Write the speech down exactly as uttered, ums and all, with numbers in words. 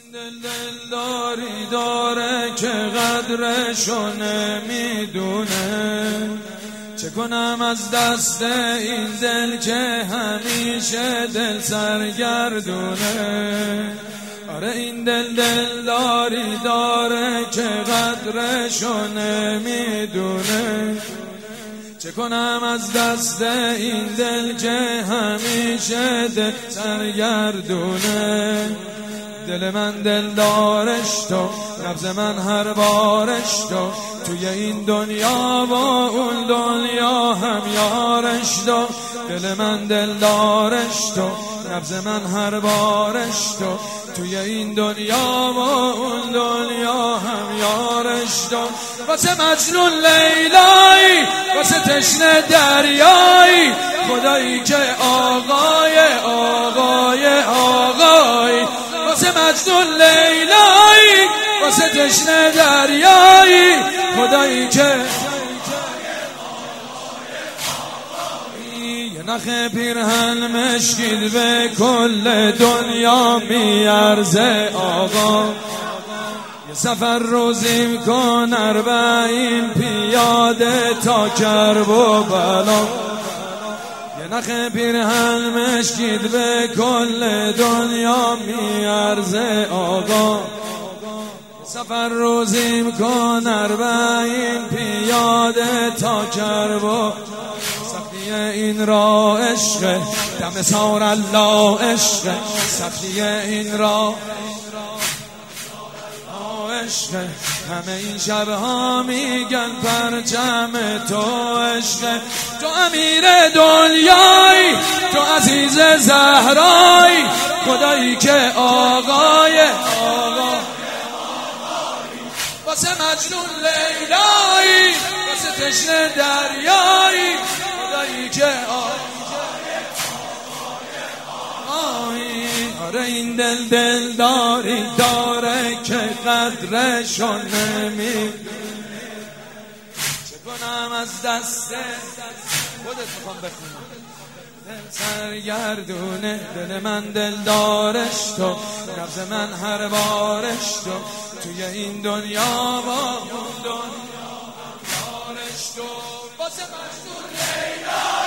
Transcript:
دل دل داری داره که قدرشو نمیدونه، چه کنم از دست این دل که همیشه دل سرگردونه. آره این دل دل داری داره که قدرشو نمیدونه، چه کنم از دست این دل که همیشه دل سرگردونه. دل من دل دارش تو، نبض من هر بارش تو، توی این دنیا با اون دنیا هم یارش تو. دل من دل دارش تو، نبض من هر بارش تو، توی این دنیا با اون دنیا هم یارش تو. واسه مجنون لیلایی، واسه تشنه دریایی، خدایی که آقای آقای آقای. واسه مجنون لیلایی، واسه تشنه دریایی، خدایی که یه نخ پیرهن مشکید به کل دنیا میارزه آقا. یه سفر روزیم کن اربعین پیاده تا کرب و بلا. یه نخ پیرهن مشکید به کل دنیا میارزه آقا. سفر روزیم کن اربعین پیاده تا کرب و سختی این را عشق دم سار الله عشق. سختی این را عشق، همه این شبها میگن پرچم تو عشق. تو امیر دنیایی، تو عزیز زهرایی، خدایی که آقای آقا. واسه مجنون لیلایی، واسه تشنه دریایی، خدایی که آقای آره این دل دل داری داره که قدرشو نمیدونه، چه کنم از دست خودت میخوام بخونم دل سرگردونه. دل من دل دارش تو، نبض من هر بارش تو، توی این دنیا با اون دنیا یارش تو. واسه مجنون لیلا